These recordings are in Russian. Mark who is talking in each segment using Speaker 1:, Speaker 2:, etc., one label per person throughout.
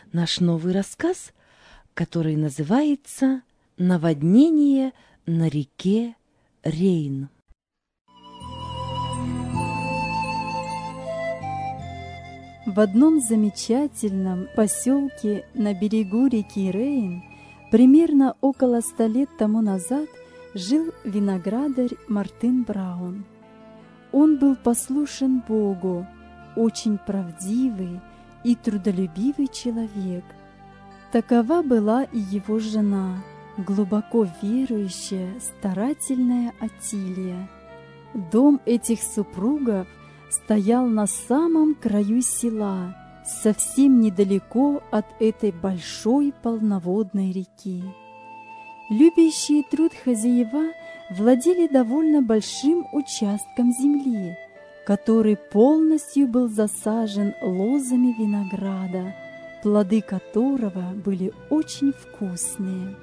Speaker 1: наш новый рассказ, который называется «Наводнение на реке Рейн».
Speaker 2: В одном замечательном поселке на берегу реки Рейн примерно около 100 лет тому назад жил виноградарь Мартин Браун. Он был послушен Богу, очень правдивый и трудолюбивый человек. Такова была и его жена, глубоко верующая, старательная Отилия. Дом этих супругов стоял на самом краю села, совсем недалеко от этой большой полноводной реки. Любящие труд хозяева владели довольно большим участком земли, который полностью был засажен лозами винограда, плоды которого были очень вкусные.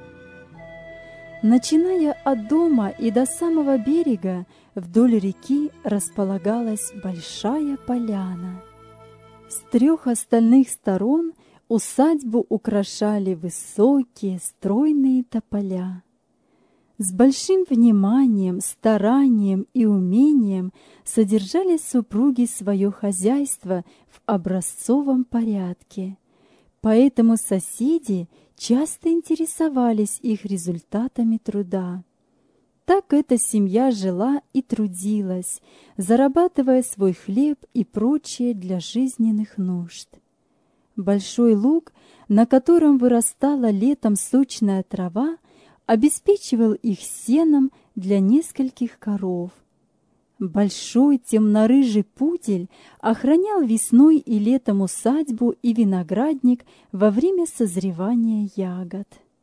Speaker 2: Начиная от дома и до самого берега, вдоль реки располагалась большая поляна. С 3 остальных сторон усадьбу украшали высокие стройные тополя. С большим вниманием, старанием и умением содержали супруги свое хозяйство в образцовом порядке, поэтому соседи часто интересовались их результатами труда. Так эта семья жила и трудилась, зарабатывая свой хлеб и прочее для жизненных нужд. Большой луг, на котором вырастала летом сочная трава, обеспечивал их сеном для нескольких коров. Большой темнорыжий пудель охранял весной и летом усадьбу и виноградник во время созревания ягод.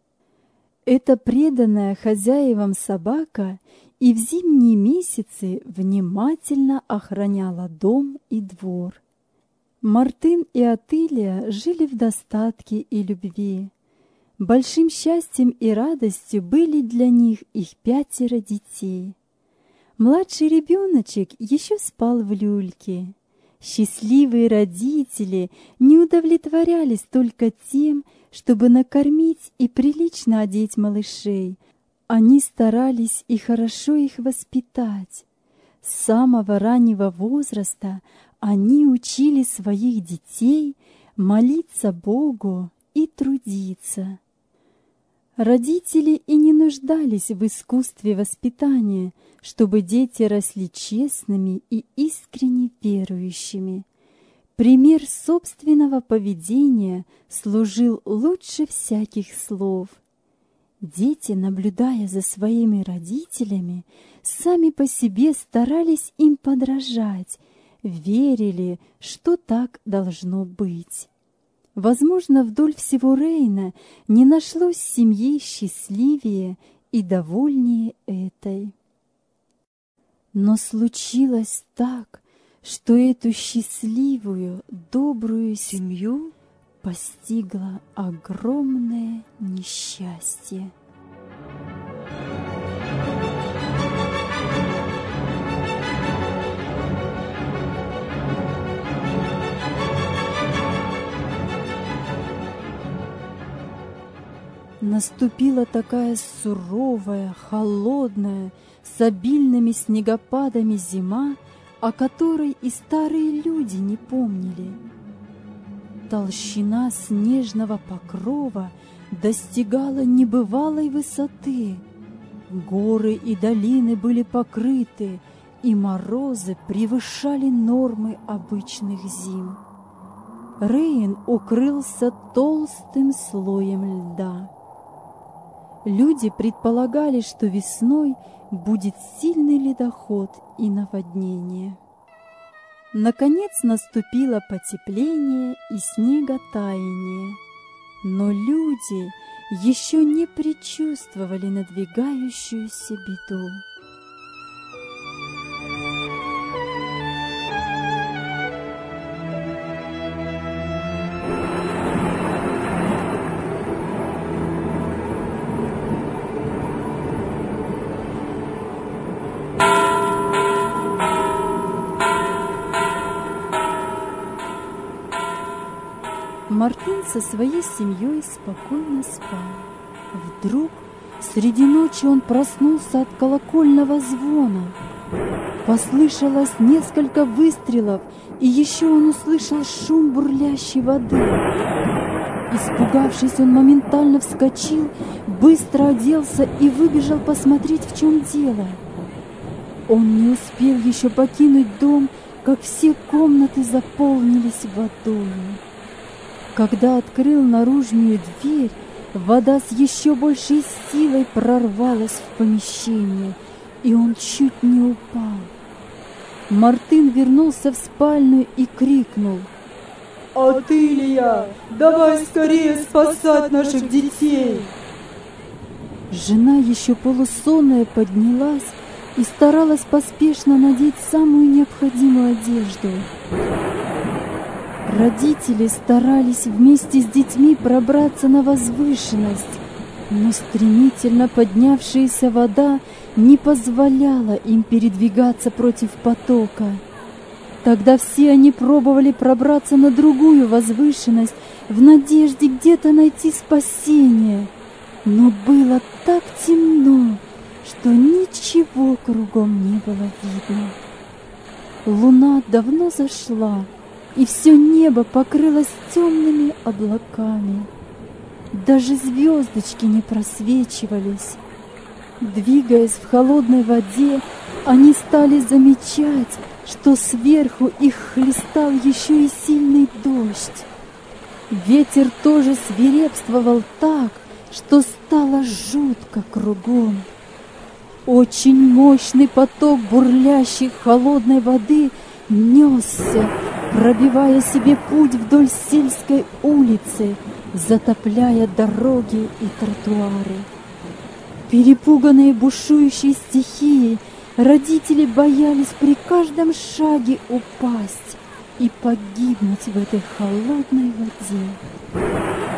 Speaker 2: Эта преданная хозяевам собака и в зимние месяцы внимательно охраняла дом и двор. Мартин и Отилия жили в достатке и любви. Большим счастьем и радостью были для них их 5 детей. Младший ребеночек еще спал в люльке. Счастливые родители не удовлетворялись только тем, чтобы накормить и прилично одеть малышей. Они старались и хорошо их воспитать. С самого раннего возраста они учили своих детей молиться Богу и трудиться. Родители и не нуждались в искусстве воспитания, чтобы дети росли честными и искренне верующими. Пример собственного поведения служил лучше всяких слов. Дети, наблюдая за своими родителями, сами по себе старались им подражать, верили, что так должно быть. Возможно, вдоль всего Рейна не нашлось семьи счастливее и довольнее этой. Но случилось так, что эту счастливую, добрую семью постигло огромное несчастье. Наступила такая суровая, холодная, с обильными снегопадами зима, о которой и старые люди не помнили. Толщина снежного покрова достигала небывалой высоты. Горы и долины были покрыты, и морозы превышали нормы обычных зим. Рейн укрылся толстым слоем льда. Люди предполагали, что весной будет сильный ледоход и наводнение. Наконец наступило потепление и снеготаяние, но люди еще не предчувствовали надвигающуюся беду. Мартин со своей семьей спокойно спал. Вдруг среди ночи он проснулся от колокольного звона. Послышалось несколько выстрелов, и еще он услышал шум бурлящей воды. Испугавшись, он моментально вскочил, быстро оделся и выбежал посмотреть, в чем дело. Он не успел еще покинуть дом, как все комнаты заполнились водой. Когда открыл наружную дверь, вода с еще большей силой прорвалась в помещение, и он чуть не упал. Мартын вернулся в спальню и крикнул:
Speaker 3: «Атылия, давай скорее спасать наших детей!»
Speaker 2: Жена, еще полусонная, поднялась и старалась поспешно надеть самую необходимую одежду. Родители старались вместе с детьми пробраться на возвышенность, но стремительно поднявшаяся вода не позволяла им передвигаться против потока. Тогда все они пробовали пробраться на другую возвышенность в надежде где-то найти спасение. Но было так темно, что ничего кругом не было видно. Луна давно зашла, и все небо покрылось темными облаками. Даже звездочки не просвечивались. Двигаясь в холодной воде, они стали замечать, что сверху их хлестал еще и сильный дождь. Ветер тоже свирепствовал так, что стало жутко кругом. Очень мощный поток бурлящей холодной воды несся, пробивая себе путь вдоль сельской улицы, затопляя дороги и тротуары. Перепуганные бушующей стихией, родители боялись при каждом шаге упасть и погибнуть в этой холодной воде.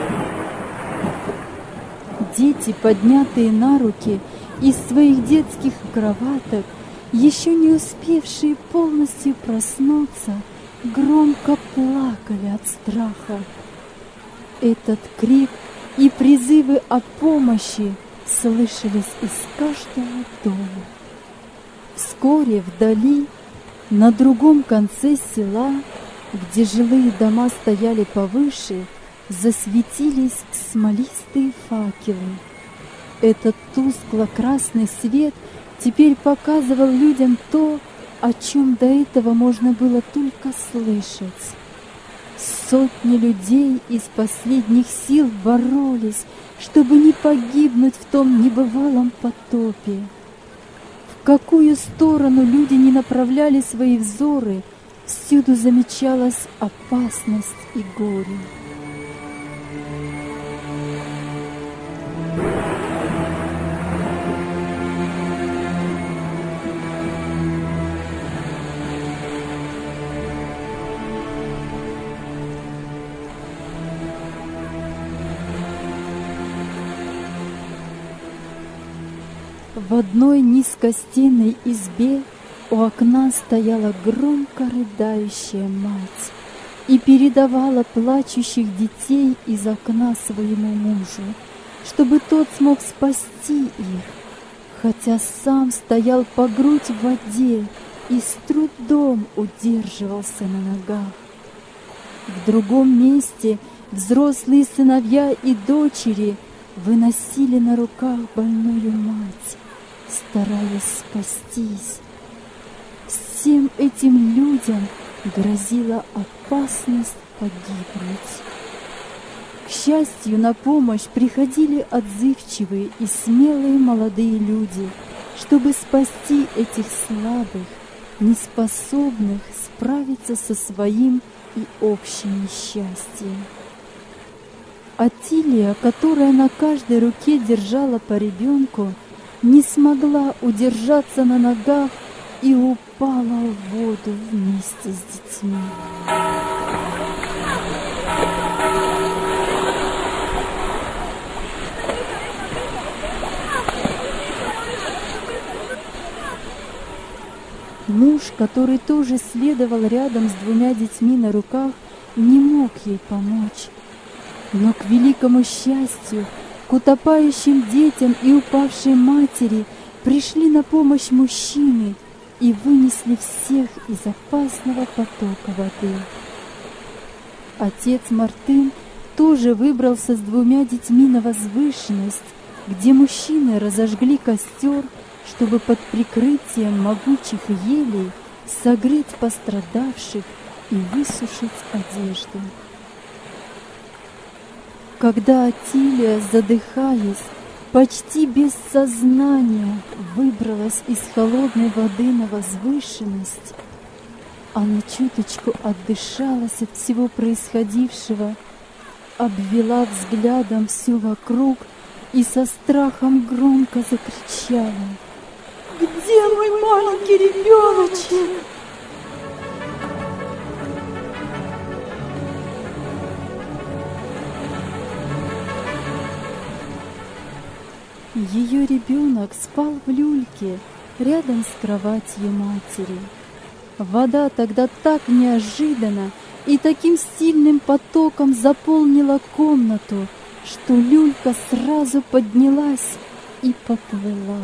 Speaker 2: Дети, поднятые на руки из своих детских кроваток, еще не успевшие полностью проснуться, громко плакали от страха. Этот крик и призывы о помощи слышались из каждого дома. Вскоре вдали, на другом конце села, где жилые дома стояли повыше, засветились смолистые факелы. Этот тускло-красный свет теперь показывал людям то, о чем до этого можно было только слышать. Сотни людей из последних сил боролись, чтобы не погибнуть в том небывалом потопе. В какую сторону люди не направляли свои взоры, всюду замечалась опасность и горе. В одной низкостенной избе у окна стояла громко рыдающая мать и передавала плачущих детей из окна своему мужу, чтобы тот смог спасти их, хотя сам стоял по грудь в воде и с трудом удерживался на ногах. В другом месте взрослые сыновья и дочери выносили на руках больную мать, стараясь спастись. Всем этим людям грозила опасность погибнуть. К счастью, на помощь приходили отзывчивые и смелые молодые люди, чтобы спасти этих слабых, неспособных справиться со своим и общим несчастьем. Атилия, которая на каждой руке держала по ребенку, не смогла удержаться на ногах и упала в воду вместе с детьми. Муж, который тоже следовал рядом с двумя детьми на руках, не мог ей помочь. Но к великому счастью, к утопающим детям и упавшей матери пришли на помощь мужчины и вынесли всех из опасного потока воды. Отец Мартын тоже выбрался с 2 детьми на возвышенность, где мужчины разожгли костер, чтобы под прикрытием могучих елей согреть пострадавших и высушить одежду. Когда Атилия, задыхаясь, почти без сознания выбралась из холодной воды на возвышенность, она чуточку отдышалась от всего происходившего, обвела взглядом все вокруг и со страхом громко закричала:
Speaker 3: Где мой маленький ребеночек?
Speaker 2: Ее ребенок спал в люльке рядом с кроватью матери. Вода тогда так неожиданно и таким сильным потоком заполнила комнату, что люлька сразу поднялась и поплыла.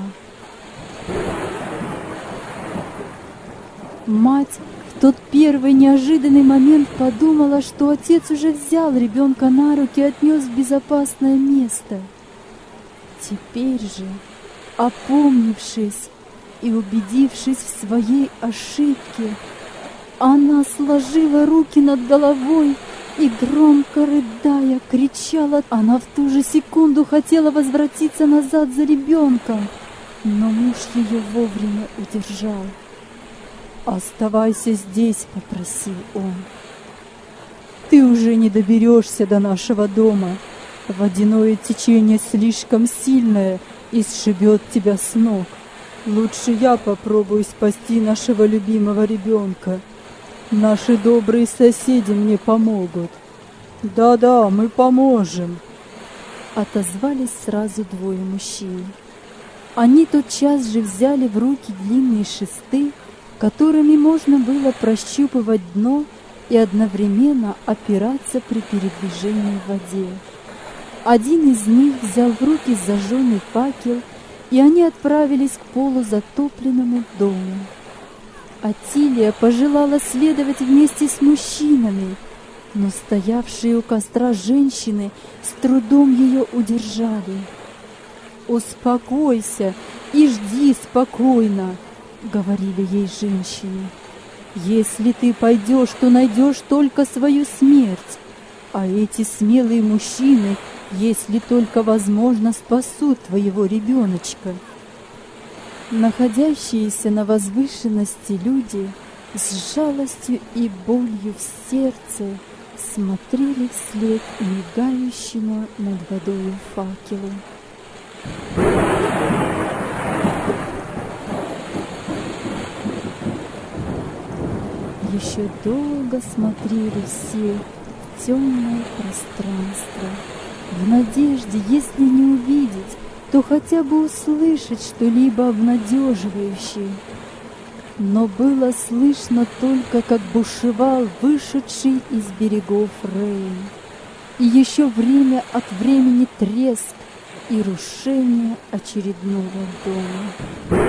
Speaker 2: Мать в тот первый неожиданный момент подумала, что отец уже взял ребенка на руки и отнес в безопасное место. Теперь же, опомнившись и убедившись в своей ошибке, она сложила руки над головой и, громко рыдая, кричала. Она в ту же секунду хотела возвратиться назад за ребенком, но муж ее вовремя удержал.
Speaker 3: «Оставайся здесь», — попросил он. «Ты уже не доберешься до нашего дома. Водяное течение слишком сильное и сшибет тебя с ног. Лучше я попробую спасти нашего любимого ребенка. Наши добрые соседи мне помогут». «Да-да, мы поможем»,
Speaker 2: — отозвались сразу 2 мужчин. Они тотчас же взяли в руки длинные шесты, которыми можно было прощупывать дно и одновременно опираться при передвижении в воде. Один из них взял в руки зажженный факел, и они отправились к полузатопленному дому. Атилия пожелала следовать вместе с мужчинами, но стоявшие у костра женщины с трудом ее удержали.
Speaker 3: «Успокойся и жди спокойно», — говорили ей женщины. «Если ты пойдешь, то найдешь только свою смерть, а эти смелые мужчины, если только возможно, спасут твоего ребеночка».
Speaker 2: Находящиеся на возвышенности люди с жалостью и болью в сердце смотрели вслед мигающему над водою факелу. Еще долго смотрели все в темное пространство, в надежде, если не увидеть, то хотя бы услышать что-либо обнадеживающее. Но было слышно только, как бушевал вышедший из берегов Рейн, и еще время от времени треск и рушение очередного дома.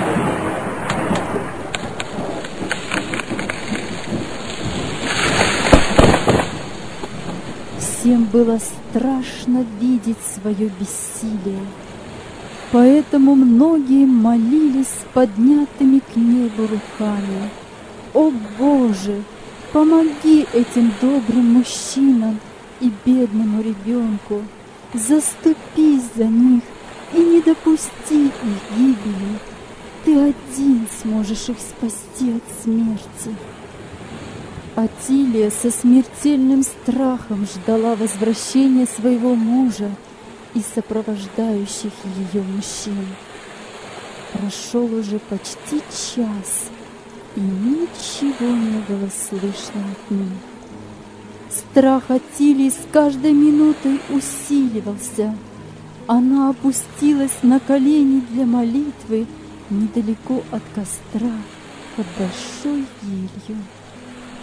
Speaker 2: Всем было страшно видеть свое бессилие, поэтому многие молились с поднятыми к небу руками: «О Боже, помоги этим добрым мужчинам и бедному ребенку, заступись за них и не допусти их гибели. Ты один сможешь их спасти от смерти». Атилия со смертельным страхом ждала возвращения своего мужа и сопровождающих ее мужчин. Прошел уже почти час, и ничего не было слышно от них. Страх Атилии с каждой минутой усиливался. Она опустилась на колени для молитвы недалеко от костра под большой елью.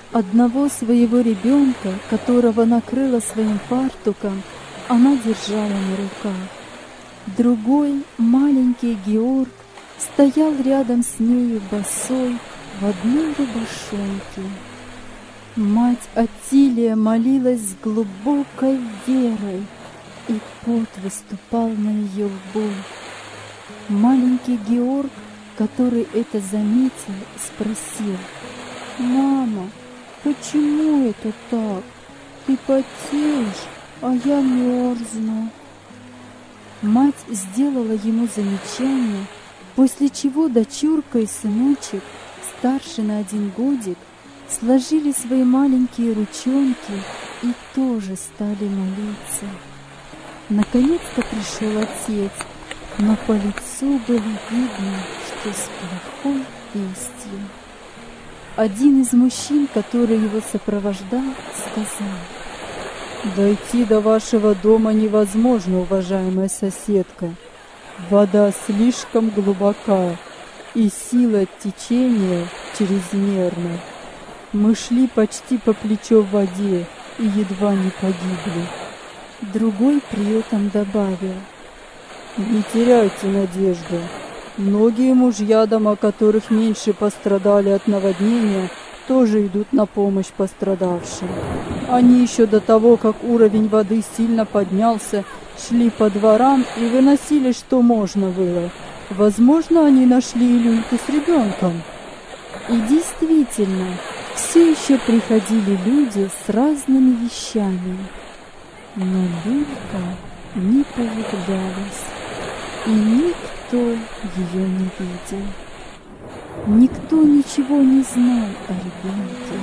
Speaker 2: Одного своего ребенка, которого накрыла своим фартуком, она держала на руках. Другой, маленький Георг, стоял рядом с нею босой в одной рубашонке. Мать Атилия молилась с глубокой верой, и пот выступал на ее лбу. Маленький Георг, который это заметил, спросил: «Мама, почему это так? Ты потеешь, а я мерзну». Мать сделала ему замечание, после чего дочурка и сыночек, старше на 1 годик, сложили свои маленькие ручонки и тоже стали молиться. Наконец-то пришел отец, но по лицу было видно, что с плохой вестью. Один из мужчин, который его сопровождал, сказал:
Speaker 3: «Дойти до вашего дома невозможно, уважаемая соседка. Вода слишком глубока, и сила течения чрезмерна. Мы шли почти по плечо в воде и едва не погибли».
Speaker 2: Другой при этом добавил:
Speaker 3: «Не теряйте надежду. Многие мужья, дома которых меньше пострадали от наводнения, тоже идут на помощь пострадавшим. Они еще до того, как уровень воды сильно поднялся, шли по дворам и выносили, что можно было. Возможно, они нашли люльку с ребенком».
Speaker 2: И действительно, все еще приходили люди с разными вещами. Но люлька не появлялась, и никто ее не видел. Никто ничего не знал о ребенке.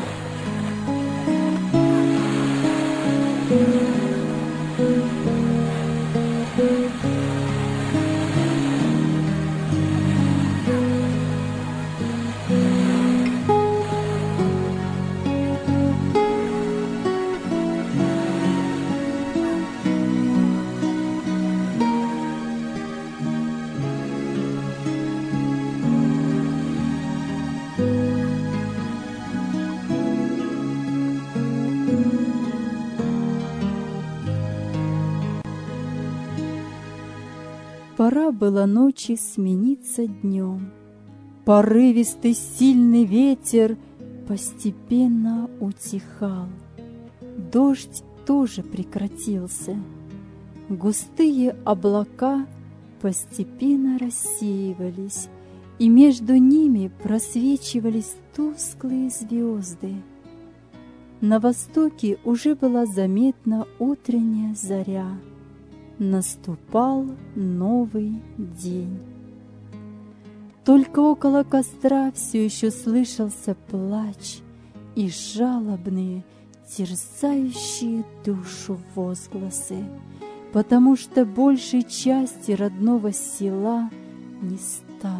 Speaker 2: Пора было ночи смениться днем. Порывистый сильный ветер постепенно утихал. Дождь тоже прекратился. Густые облака постепенно рассеивались, и между ними просвечивались тусклые звезды. На востоке уже была заметна утренняя заря. Наступал новый день. Только около костра все еще слышался плач и жалобные, терзающие душу возгласы, потому что большей части родного села не стало.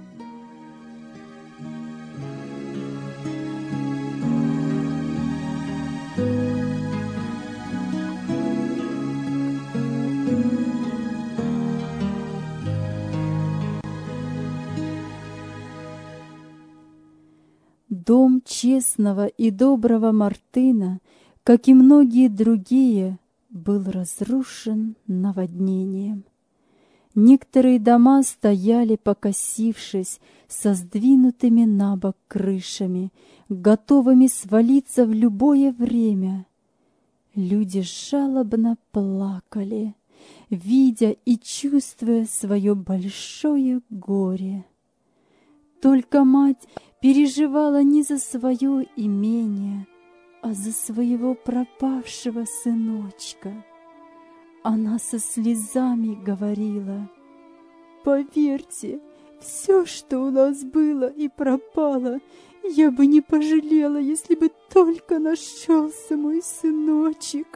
Speaker 2: Дом честного и доброго Мартына, как и многие другие, был разрушен наводнением. Некоторые дома стояли, покосившись, со сдвинутыми на бок крышами, готовыми свалиться в любое время. Люди жалобно плакали, видя и чувствуя свое большое горе. Только мать переживала не за свое имение, а за своего пропавшего сыночка. Она со слезами говорила: «Поверьте, все, что у нас было и пропало, я бы не пожалела, если бы только нашелся мой сыночек».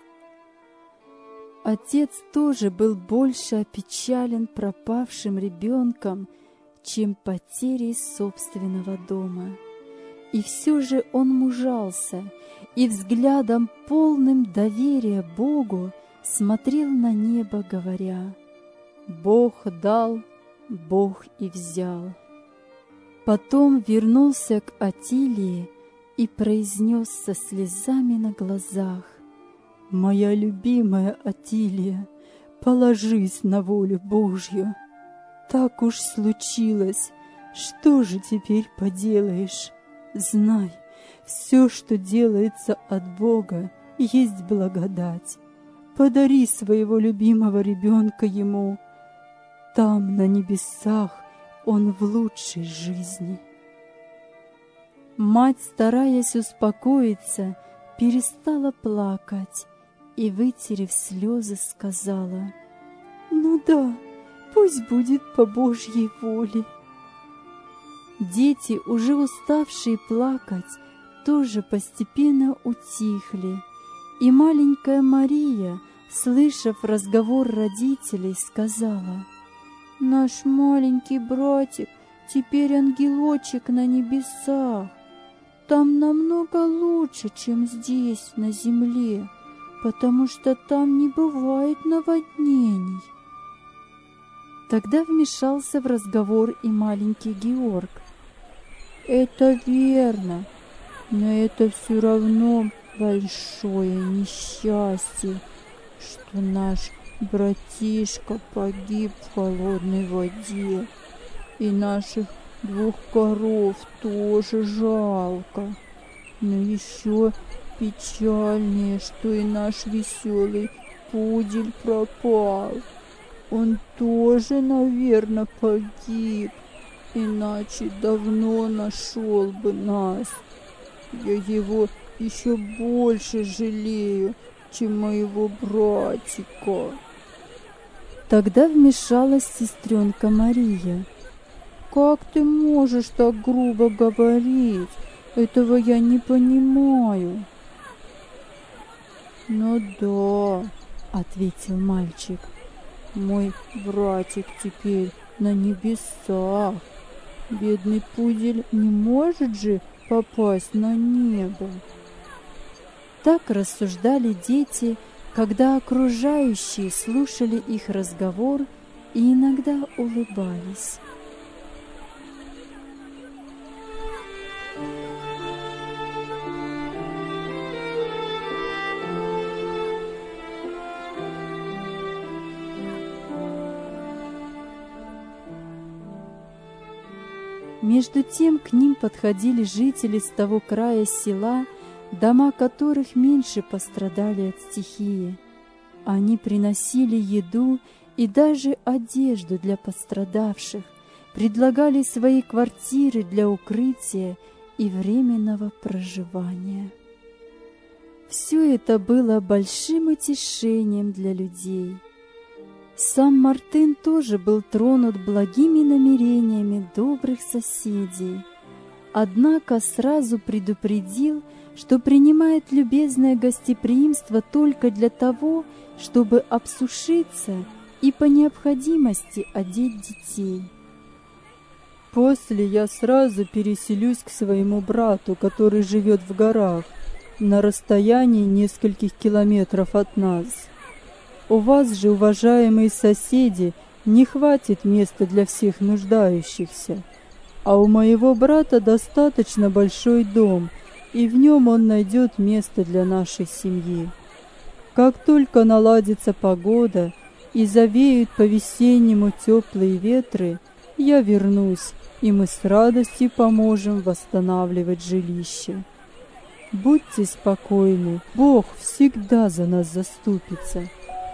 Speaker 2: Отец тоже был больше опечален пропавшим ребенком, чем потерей собственного дома. И все же он мужался и взглядом, полным доверия Богу, смотрел на небо, говоря: «Бог дал, Бог и взял». Потом вернулся к Атилии и произнес со слезами на глазах:
Speaker 3: «Моя любимая Атилия, положись на волю Божью. Так уж случилось, что же теперь поделаешь? Знай, все, что делается от Бога, есть благодать. Подари своего любимого ребенка ему. Там, на небесах, он в лучшей жизни».
Speaker 2: Мать, стараясь успокоиться, перестала плакать и, вытерев слезы, сказала:
Speaker 3: «Ну да, пусть будет по Божьей воле».
Speaker 2: Дети, уже уставшие плакать, тоже постепенно утихли, и маленькая Мария, слышав разговор родителей, сказала: «Наш маленький братик теперь ангелочек на небесах. Там намного лучше, чем здесь, на земле, потому что там не бывает наводнений». Тогда вмешался в разговор и маленький Георг. «Это верно, но это все равно большое несчастье, что наш братишка погиб в холодной воде, и наших 2 коров тоже жалко. Но еще печальнее, что и наш веселый пудель пропал. Он тоже, наверное, погиб, иначе давно нашел бы нас. Я его еще больше жалею, чем моего братика». Тогда вмешалась сестренка Мария. «Как ты можешь так грубо говорить? Этого я не понимаю». «Ну да», — ответил мальчик, — «мой братик теперь на небесах. Бедный пудель не может же попасть на небо». Так рассуждали дети, когда окружающие слушали их разговор и иногда улыбались. Между тем к ним подходили жители с того края села, дома которых меньше пострадали от стихии. Они приносили еду и даже одежду для пострадавших, предлагали свои квартиры для укрытия и временного проживания. Все это было большим утешением для людей. Сам Мартын тоже был тронут благими намерениями добрых соседей, однако сразу предупредил, что принимает любезное гостеприимство только для того, чтобы обсушиться и по необходимости одеть детей.
Speaker 3: «После я сразу переселюсь к своему брату, который живет в горах, на расстоянии нескольких километров от нас. У вас же, уважаемые соседи, не хватит места для всех нуждающихся, а у моего брата достаточно большой дом, и в нем он найдет место для нашей семьи. Как только наладится погода и завеют по-весеннему теплые ветры, я вернусь, и мы с радостью поможем восстанавливать жилище. Будьте спокойны, Бог всегда за нас заступится».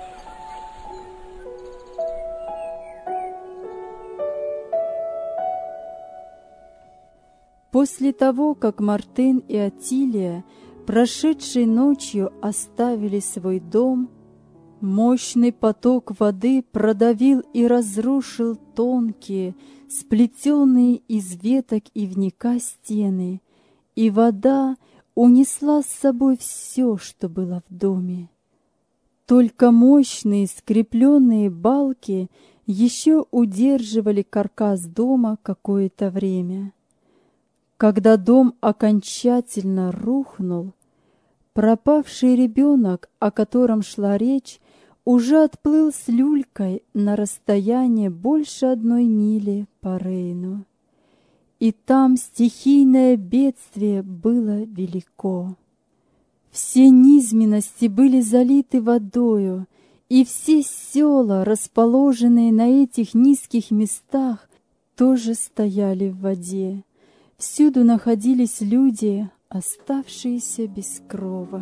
Speaker 2: После того, как Мартын и Атилия, прошедшей ночью, оставили свой дом, мощный поток воды продавил и разрушил тонкие, сплетенные из веток ивника стены, и вода унесла с собой все, что было в доме. Только мощные скрепленные балки еще удерживали каркас дома какое-то время. Когда дом окончательно рухнул, пропавший ребенок, о котором шла речь, уже отплыл с люлькой на расстояние больше 1 мили по Рейну. и там стихийное бедствие было велико. Все низменности были залиты водою, и все села, расположенные на этих низких местах, тоже стояли в воде. Всюду находились люди, оставшиеся без крова.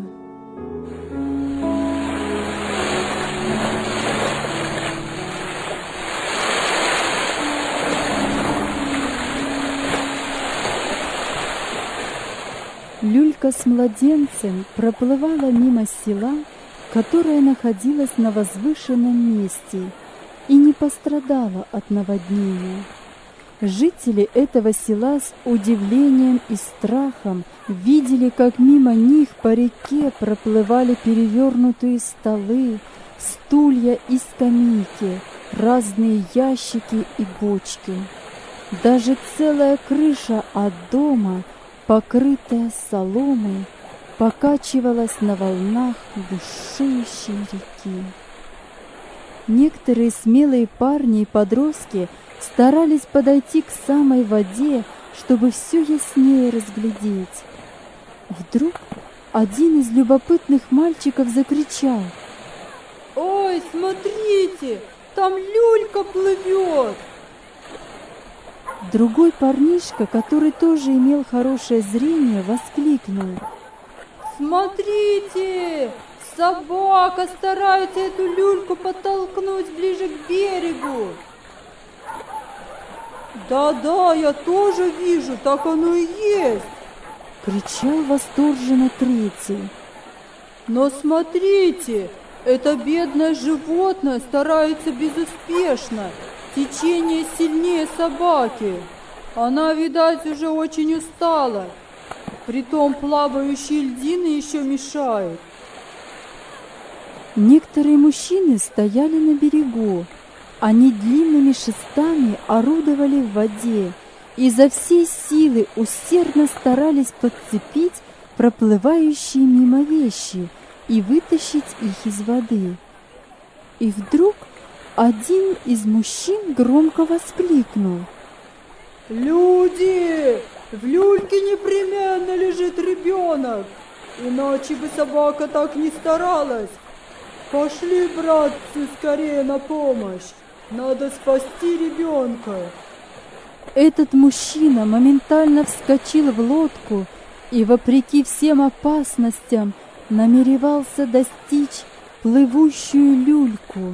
Speaker 2: Люлька с младенцем проплывала мимо села, которое находилось на возвышенном месте и не пострадало от наводнения. Жители этого села с удивлением и страхом видели, как мимо них по реке проплывали перевернутые столы, стулья и скамейки, разные ящики и бочки. Даже целая крыша от дома, покрытая соломой, покачивалась на волнах бушующей реки. Некоторые смелые парни и подростки старались подойти к самой воде, чтобы все яснее разглядеть. Вдруг один из любопытных мальчиков закричал:
Speaker 3: «Ой, смотрите, там люлька плывет!»
Speaker 2: Другой парнишка, который тоже имел хорошее зрение, воскликнул:
Speaker 3: «Смотрите, собака старается эту люльку подтолкнуть ближе к берегу!» «Да-да, я тоже вижу, так оно и есть!»
Speaker 2: — кричал восторженно третий.
Speaker 3: «Но смотрите, это бедное животное старается безуспешно, течение сильнее собаки. Она, видать, уже очень устала, притом плавающие льдины еще мешают».
Speaker 2: Некоторые мужчины стояли на берегу. Они длинными шестами орудовали в воде и изо всей силы усердно старались подцепить проплывающие мимо вещи и вытащить их из воды. И вдруг один из мужчин громко воскликнул:
Speaker 3: «Люди! В люльке непременно лежит ребенок, иначе бы собака так не старалась. Пошли, братцы, скорее на помощь. Надо спасти ребенка».
Speaker 2: Этот мужчина моментально вскочил в лодку и, вопреки всем опасностям, намеревался достичь плывущую люльку.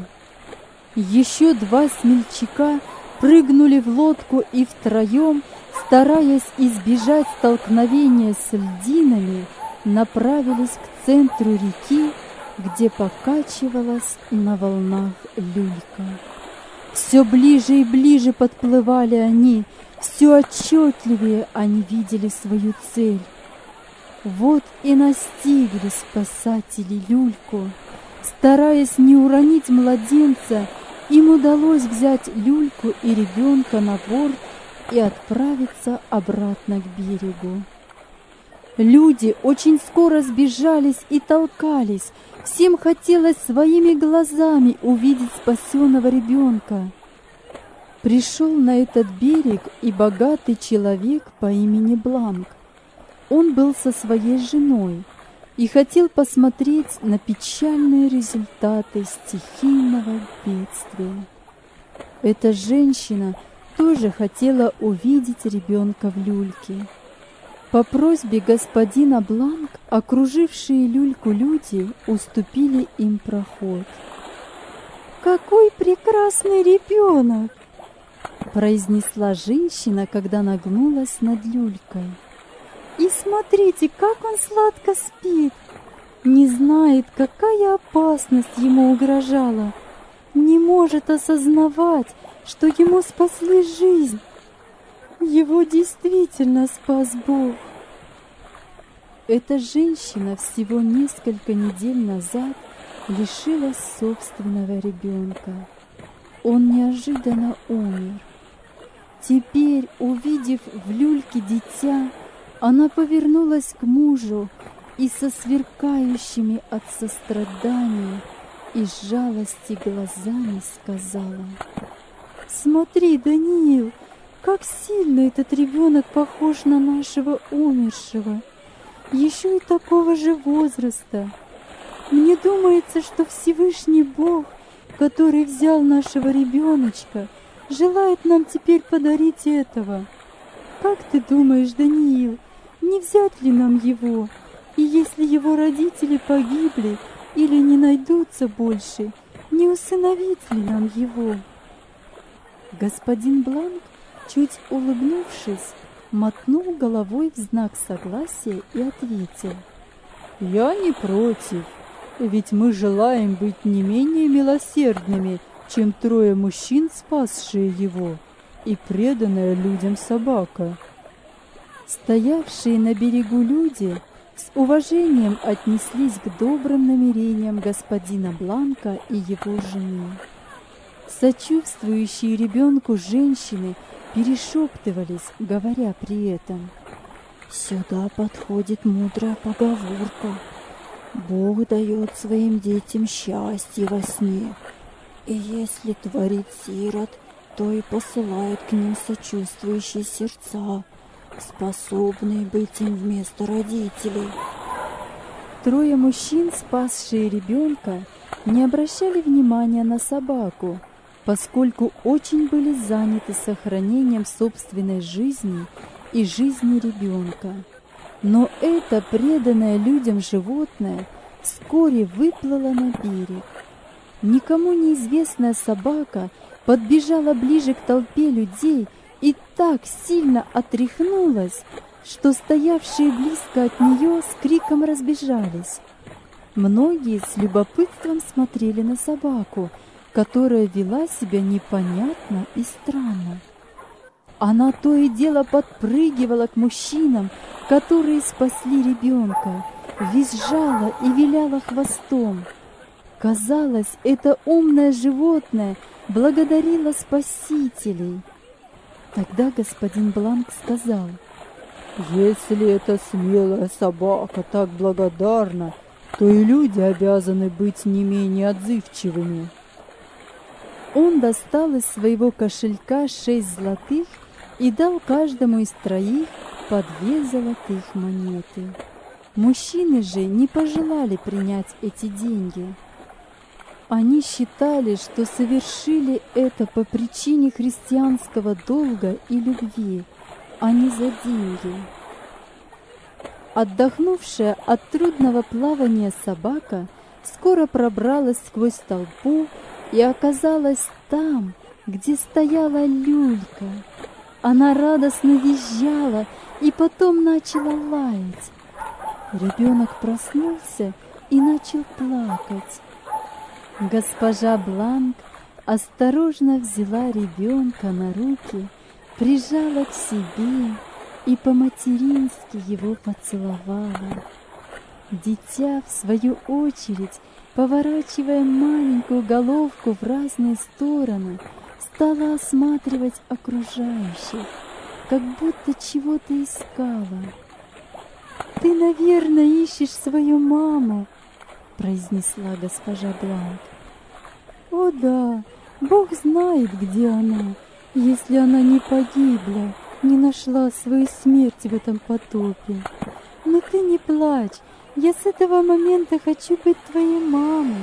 Speaker 2: Еще два смельчака прыгнули в лодку и втроем, стараясь избежать столкновения с льдинами, направились к центру реки, где покачивалась на волнах люлька. Все ближе и ближе подплывали они, все отчетливее они видели свою цель. Вот и настигли спасатели люльку. Стараясь не уронить младенца, им удалось взять люльку и ребенка на борт и отправиться обратно к берегу. Люди очень скоро сбежались и толкались. Всем хотелось своими глазами увидеть спасенного ребенка. Пришел на этот берег и богатый человек по имени Бланк. Он был со своей женой и хотел посмотреть на печальные результаты стихийного бедствия. Эта женщина тоже хотела увидеть ребенка в люльке. По просьбе господина Бланк окружившие люльку люди уступили им проход. «Какой прекрасный ребенок!» — произнесла женщина, когда нагнулась над люлькой. «И смотрите, как он сладко спит! Не знает, какая опасность ему угрожала, не может осознавать, что ему спасли жизнь. Его действительно спас Бог». Эта женщина всего несколько недель назад лишилась собственного ребенка. Он неожиданно умер. Теперь, увидев в люльке дитя, она повернулась к мужу и со сверкающими от сострадания и жалости глазами сказала: «Смотри, Даниил, Как сильно этот ребенок похож на нашего умершего, еще и такого же возраста. Мне думается, что Всевышний Бог, который взял нашего ребеночка, желает нам теперь подарить этого. Как ты думаешь, Даниил, не взять ли нам его? И если его родители погибли или не найдутся больше, не усыновить ли нам его?» Господин Бланк, чуть улыбнувшись, мотнул головой в знак согласия и ответил:
Speaker 3: «Я не против, ведь мы желаем быть не менее милосердными, чем 3 мужчин, спасшие его, и преданная людям собака».
Speaker 2: Стоявшие на берегу люди с уважением отнеслись к добрым намерениям господина Бланка и его жены. Сочувствующие ребенку женщины перешептывались, говоря при этом: «Сюда подходит мудрая поговорка. Бог дает своим детям счастье во сне, и если творит сирот, то и посылает к ним сочувствующие сердца, способные быть им вместо родителей». 3 мужчин, спасшие ребенка, не обращали внимания на собаку, поскольку очень были заняты сохранением собственной жизни и жизни ребенка. Но это преданное людям животное вскоре выплыло на берег. Никому неизвестная собака подбежала ближе к толпе людей и так сильно отряхнулась, что стоявшие близко от нее с криком разбежались. Многие с любопытством смотрели на собаку, которая вела себя непонятно и странно. Она то и дело подпрыгивала к мужчинам, которые спасли ребенка, визжала и виляла хвостом. Казалось, это умное животное благодарило спасителей. Тогда господин Бланк сказал:
Speaker 3: «Если эта смелая собака так благодарна, то и люди обязаны быть не менее отзывчивыми».
Speaker 2: Он достал из своего кошелька 6 золотых и дал каждому из 3 по 2 золотых монеты. Мужчины же не пожелали принять эти деньги. Они считали, что совершили это по причине христианского долга и любви, а не за деньги. Отдохнувшая от трудного плавания собака скоро пробралась сквозь толпу и оказалась там, где стояла люлька. Она радостно визжала и потом начала лаять. Ребенок проснулся и начал плакать. Госпожа Бланк осторожно взяла ребенка на руки, прижала к себе и по-матерински его поцеловала. Дитя, в свою очередь, поворачивая маленькую головку в разные стороны, стала осматривать окружающих, как будто чего-то искала. «Ты, наверное, ищешь свою маму», — произнесла госпожа Бланк. «О да, Бог знает, где она, если она не погибла, не нашла свою смерть в этом потопе. Но ты не плачь, я с этого момента хочу быть твоей мамой».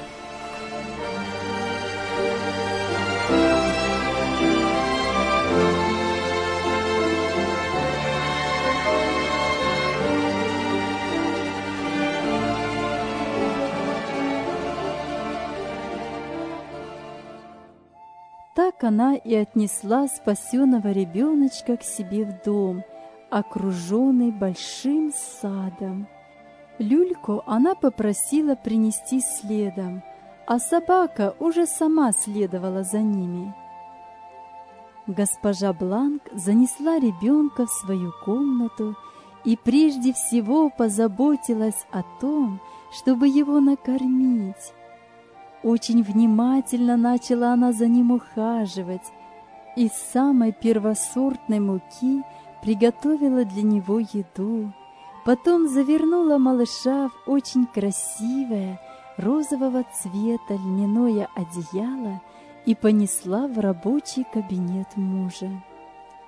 Speaker 2: Так она и отнесла спасенного ребеночка к себе в дом, окруженный большим садом. Люльку она попросила принести следом, а собака уже сама следовала за ними. Госпожа Бланк занесла ребенка в свою комнату и прежде всего позаботилась о том, чтобы его накормить. Очень внимательно начала она за ним ухаживать, из самой первосортной муки приготовила для него еду, потом завернула малыша в очень красивое розового цвета льняное одеяло и понесла в рабочий кабинет мужа.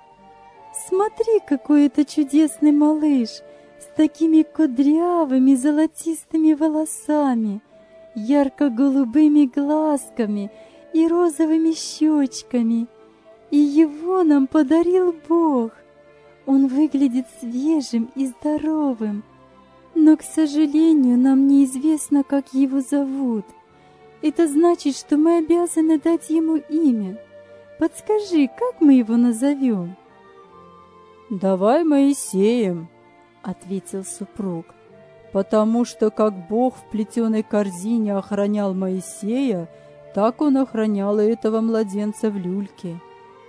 Speaker 2: Смотри, какой это чудесный малыш, с такими кудрявыми золотистыми волосами, ярко-голубыми глазками и розовыми щечками. И его нам подарил Бог. Он выглядит свежим и здоровым, но, к сожалению, нам неизвестно, как его зовут. Это значит, что мы обязаны дать ему имя. Подскажи, как мы его назовем?
Speaker 3: «Давай Моисеем», — ответил супруг, «потому что как Бог в плетеной корзине охранял Моисея, так он охранял и этого младенца в люльке.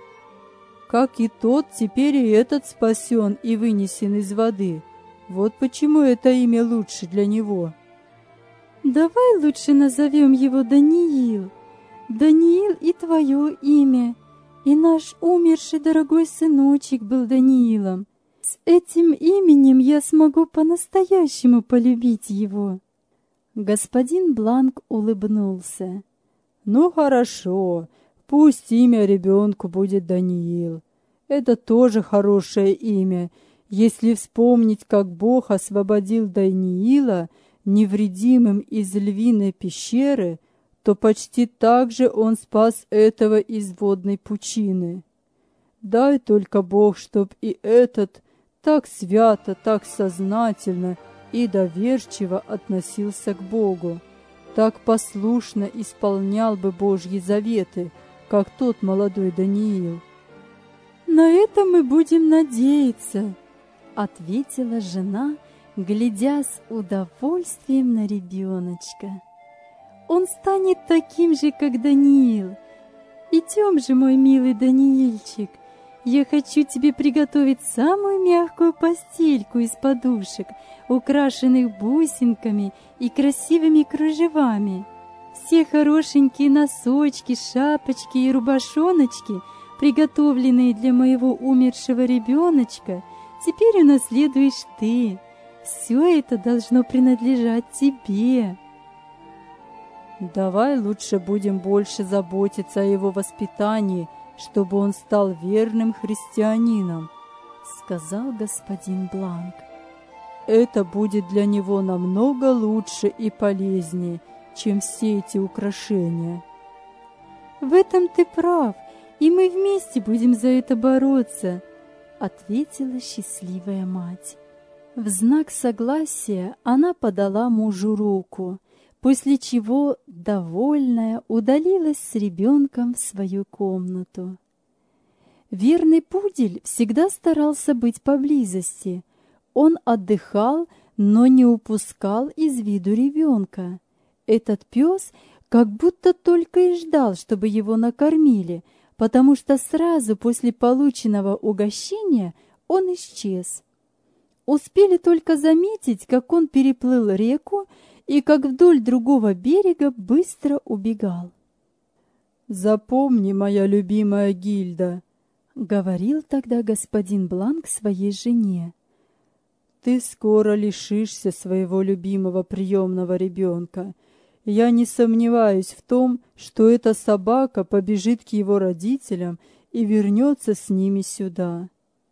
Speaker 3: Как и тот, теперь и этот спасен и вынесен из воды. Вот почему это имя лучше для него».
Speaker 2: Давай лучше назовем его Даниил. Даниил и твое имя, и наш умерший дорогой сыночек был Даниилом. С этим именем я смогу по-настоящему полюбить его. Господин Бланк улыбнулся.
Speaker 3: «Ну хорошо, пусть имя ребенку будет Даниил. Это тоже хорошее имя, если вспомнить, как Бог освободил Даниила невредимым из львиной пещеры, то почти так же он спас этого из водной пучины. Дай только Бог, чтоб и этот так свято, так сознательно и доверчиво относился к Богу, так послушно исполнял бы Божьи заветы, как тот молодой Даниил».
Speaker 2: «На это мы будем надеяться», — ответила жена, глядя с удовольствием на ребеночка. «Он станет таким же, как Даниил. Идем же, мой милый Даниильчик, я хочу тебе приготовить самую мягкую постельку из подушек, украшенных бусинками и красивыми кружевами. Все хорошенькие носочки, шапочки и рубашоночки, приготовленные для моего умершего ребеночка, теперь унаследуешь ты. Все это должно принадлежать тебе».
Speaker 3: «Давай лучше будем больше заботиться о его воспитании, чтобы он стал верным христианином», — сказал господин Бланк. «Это будет для него намного лучше и полезнее, чем все эти украшения».
Speaker 2: «В этом ты прав, и мы вместе будем за это бороться», — ответила счастливая мать. В знак согласия она подала мужу руку, после чего, довольная, удалилась с ребенком в свою комнату. Верный пудель всегда старался быть поблизости. Он отдыхал, но не упускал из виду ребенка. Этот пес как будто только и ждал, чтобы его накормили, потому что сразу после полученного угощения он исчез. Успели только заметить, как он переплыл реку и как вдоль другого берега быстро убегал.
Speaker 3: «Запомни, моя любимая Гильда», — говорил тогда господин Бланк своей жене, «ты скоро лишишься своего любимого приемного ребенка. Я не сомневаюсь в том, что эта собака побежит к его родителям и вернется с ними сюда».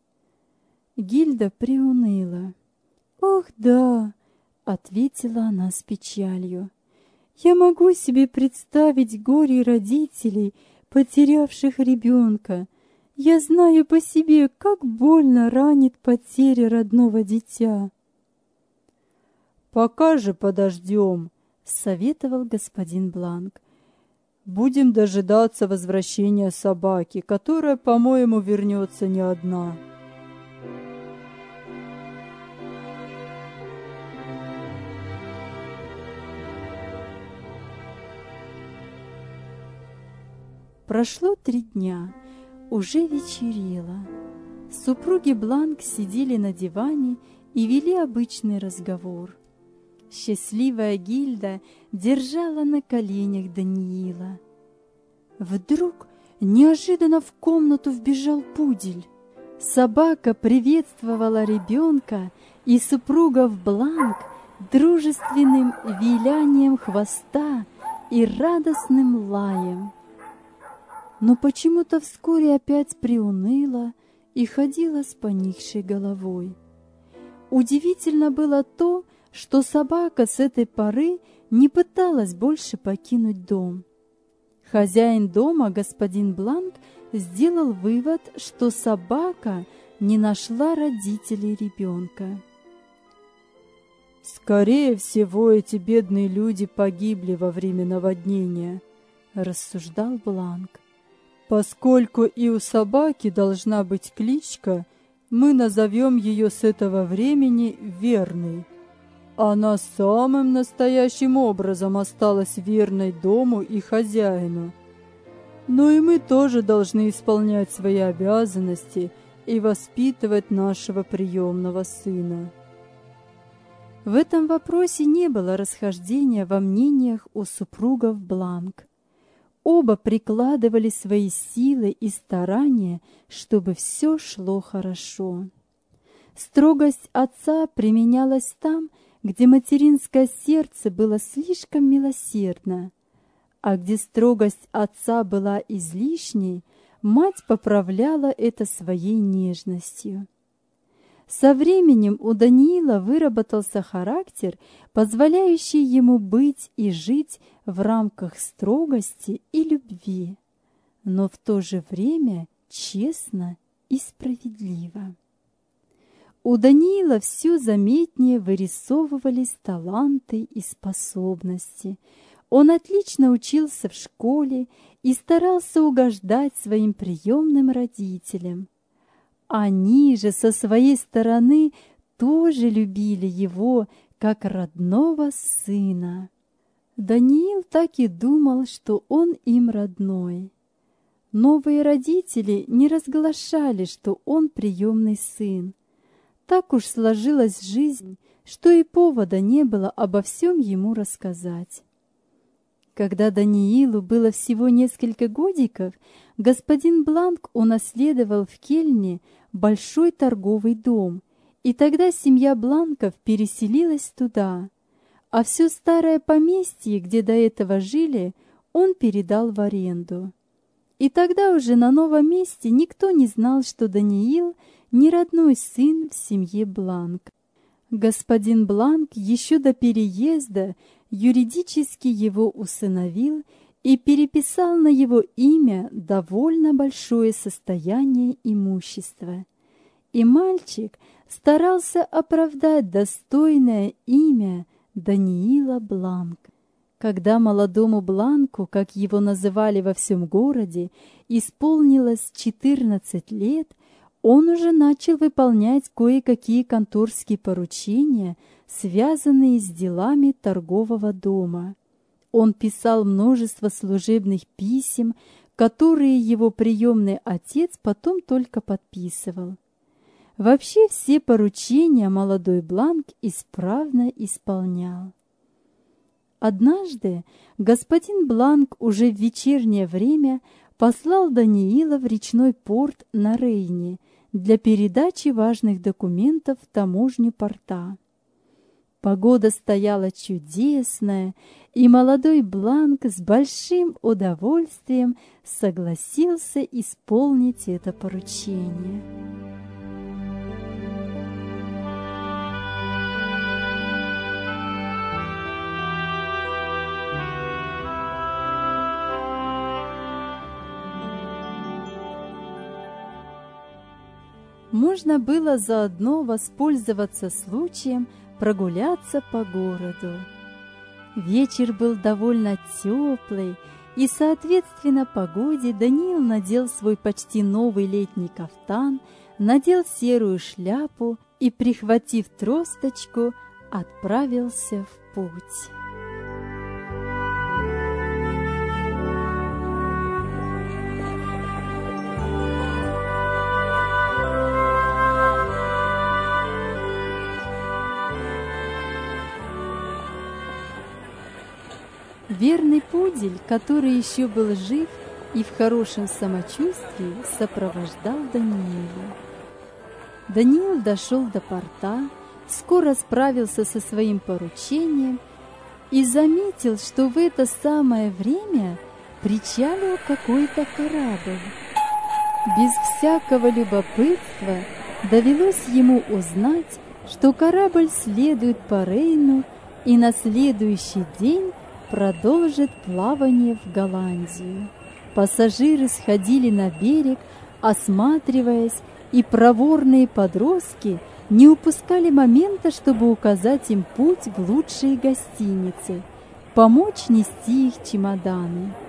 Speaker 2: Гильда приуныла. «Ох, да», — ответила она с печалью. «Я могу себе представить горе родителей, потерявших ребенка. Я знаю по себе, как больно ранит потеря родного дитя».
Speaker 3: «Пока же подождем», —
Speaker 2: советовал господин Бланк.
Speaker 3: «Будем дожидаться возвращения собаки, которая, по-моему, вернется не одна».
Speaker 2: Прошло 3 дня, уже вечерело. Супруги Бланк сидели на диване и вели обычный разговор. Счастливая Гильда держала на коленях Даниила. Вдруг неожиданно в комнату вбежал пудель. Собака приветствовала ребенка и супругов Бланк дружественным вилянием хвоста и радостным лаем. Но почему-то вскоре опять приуныла и ходила с поникшей головой. Удивительно было то, что собака с этой поры не пыталась больше покинуть дом. Хозяин дома, господин Бланк, сделал вывод, что собака не нашла родителей ребенка.
Speaker 3: «Скорее всего, эти бедные люди погибли во время наводнения», — рассуждал Бланк. «Поскольку и у собаки должна быть кличка, мы назовем ее с этого времени Верной. Она самым настоящим образом осталась верной дому и хозяину. Но и мы тоже должны исполнять свои обязанности и воспитывать нашего приемного сына».
Speaker 2: В этом вопросе не было расхождения во мнениях у супругов Бланк. Оба прикладывали свои силы и старания, чтобы все шло хорошо. Строгость отца применялась там, где материнское сердце было слишком милосердно, а где строгость отца была излишней, мать поправляла это своей нежностью. Со временем у Даниила выработался характер, позволяющий ему быть и жить в рамках строгости и любви, но в то же время честно и справедливо. У Даниила все заметнее вырисовывались таланты и способности. Он отлично учился в школе и старался угождать своим приемным родителям. Они же со своей стороны тоже любили его, как родного сына. Даниил так и думал, что он им родной. Новые родители не разглашали, что он приемный сын. Так уж сложилась жизнь, что и повода не было обо всем ему рассказать. Когда Даниилу было всего несколько годиков, господин Бланк унаследовал в Кельне большой торговый дом, и тогда семья Бланков переселилась туда, а все старое поместье, где до этого жили, он передал в аренду. И тогда уже на новом месте никто не знал, что Даниил не родной сын в семье Бланк. Господин Бланк еще до переезда юридически его усыновил и переписал на его имя довольно большое состояние имущества. И мальчик старался оправдать достойное имя Даниила Бланк. Когда молодому Бланку, как его называли во всем городе, исполнилось 14 лет, он уже начал выполнять кое-какие конторские поручения, связанные с делами торгового дома. Он писал множество служебных писем, которые его приемный отец потом только подписывал. Вообще все поручения молодой Бланк исправно исполнял. Однажды господин Бланк уже в вечернее время послал Даниила в речной порт на Рейне для передачи важных документов в таможню порта. Погода стояла чудесная, и молодой Бланк с большим удовольствием согласился исполнить это поручение. Можно было заодно воспользоваться случаем прогуляться по городу. Вечер был довольно теплый, и, соответственно, погоде Даниил надел свой почти новый летний кафтан, надел серую шляпу и, прихватив тросточку, отправился в путь. Верный пудель, который еще был жив и в хорошем самочувствии, сопровождал Даниила. Даниил дошел до порта, скоро справился со своим поручением и заметил, что в это самое время причалил какой-то корабль. Без всякого любопытства довелось ему узнать, что корабль следует по Рейну и на следующий день продолжит плавание в Голландию. Пассажиры сходили на берег, осматриваясь, и проворные подростки не упускали момента, чтобы указать им путь в лучшие гостиницы, помочь нести их чемоданы.